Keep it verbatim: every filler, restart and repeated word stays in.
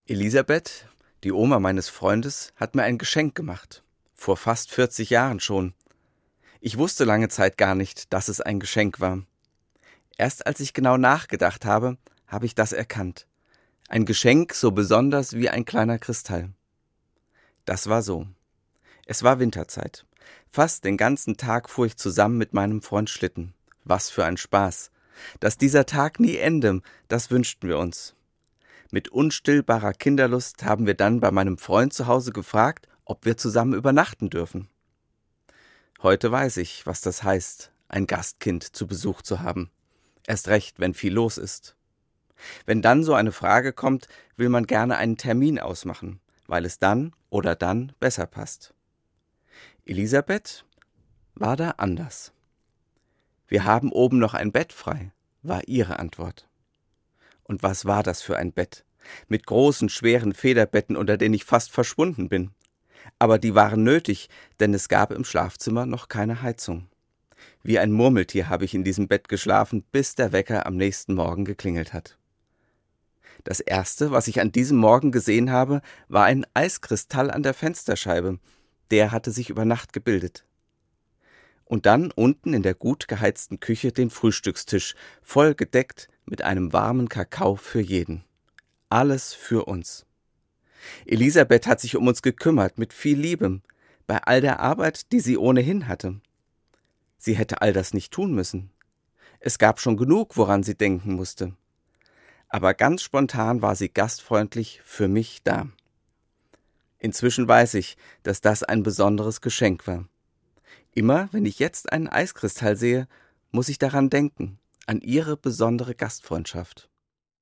Elisabeth, die Oma meines Freundes, hat mir ein Geschenk gemacht. Vor fast vierzig Jahren schon. Ich wusste lange Zeit gar nicht, dass es ein Geschenk war. Erst als ich genau nachgedacht habe, habe ich das erkannt. Ein Geschenk so besonders wie ein kleiner Kristall. Das war so. Es war Winterzeit. Fast den ganzen Tag fuhr ich zusammen mit meinem Freund Schlitten. Was für ein Spaß. Dass dieser Tag nie ende, das wünschten wir uns. Mit unstillbarer Kinderlust haben wir dann bei meinem Freund zu Hause gefragt, ob wir zusammen übernachten dürfen. Heute weiß ich, was das heißt, ein Gastkind zu Besuch zu haben. Erst recht, wenn viel los ist. Wenn dann so eine Frage kommt, will man gerne einen Termin ausmachen, weil es dann oder dann besser passt. Elisabeth war da anders. Wir haben oben noch ein Bett frei, war ihre Antwort. Und was war das für ein Bett? Mit großen, schweren Federbetten, unter denen ich fast verschwunden bin. Aber die waren nötig, denn es gab im Schlafzimmer noch keine Heizung. Wie ein Murmeltier habe ich in diesem Bett geschlafen, bis der Wecker am nächsten Morgen geklingelt hat. Das Erste, was ich an diesem Morgen gesehen habe, war ein Eiskristall an der Fensterscheibe. Der hatte sich über Nacht gebildet. Und dann unten in der gut geheizten Küche den Frühstückstisch, voll gedeckt mit einem warmen Kakao für jeden. Alles für uns. Elisabeth hat sich um uns gekümmert, mit viel Liebe, bei all der Arbeit, die sie ohnehin hatte. Sie hätte all das nicht tun müssen. Es gab schon genug, woran sie denken musste. Aber ganz spontan war sie gastfreundlich für mich da. Inzwischen weiß ich, dass das ein besonderes Geschenk war. Immer, wenn ich jetzt einen Eiskristall sehe, muss ich daran denken, an ihre besondere Gastfreundschaft.